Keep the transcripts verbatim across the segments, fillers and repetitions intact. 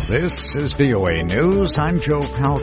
This is V O A News. I'm Joe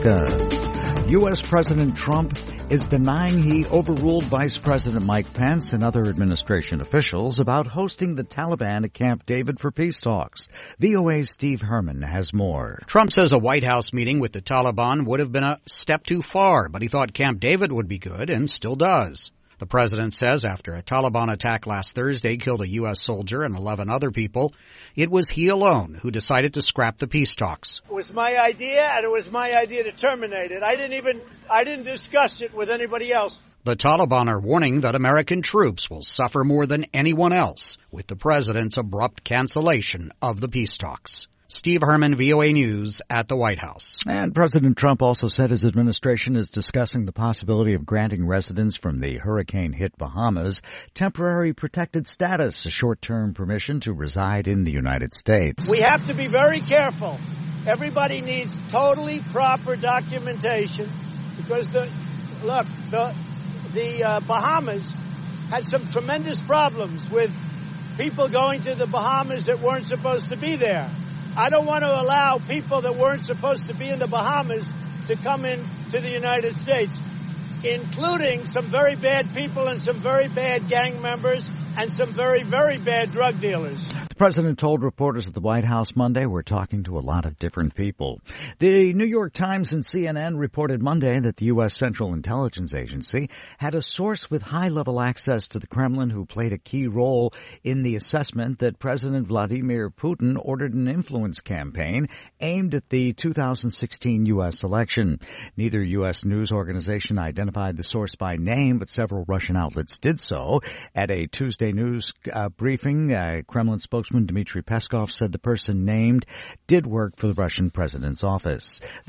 Palca. U S. President Trump is denying he overruled Vice President Mike Pence and other administration officials about hosting the Taliban at Camp David for peace talks. V O A's Steve Herman has more. Trump says a White House meeting with the Taliban would have been a step too far, but he thought Camp David would be good and still does. The president says after a Taliban attack last Thursday killed a U S soldier and eleven other people, it was he alone who decided to scrap the peace talks. It was my idea, and it was my idea to terminate it. I didn't even, I didn't discuss it with anybody else. The Taliban are warning that American troops will suffer more than anyone else with the president's abrupt cancellation of the peace talks. Steve Herman, V O A News at the White House. And President Trump also said his administration is discussing the possibility of granting residents from the hurricane-hit Bahamas temporary protected status, a short-term permission to reside in the United States. We have to be very careful. Everybody needs totally proper documentation because the look, the the uh, Bahamas had some tremendous problems with people going to the Bahamas that weren't supposed to be there. I don't want to allow people that weren't supposed to be in the Bahamas to come in to the United States, including some very bad people and some very bad gang members and some very, very bad drug dealers. The president told reporters at the White House Monday, we're talking to a lot of different people. The New York Times and C N N reported Monday that the U S. Central Intelligence Agency had a source with high-level access to the Kremlin who played a key role in the assessment that President Vladimir Putin ordered an influence campaign aimed at the two thousand sixteen U S election. Neither U S news organization identified the source by name, but several Russian outlets did so. At a Tuesday news uh, briefing, uh, Kremlin spokesman Dmitry Peskov said the person named did work for the Russian president's office.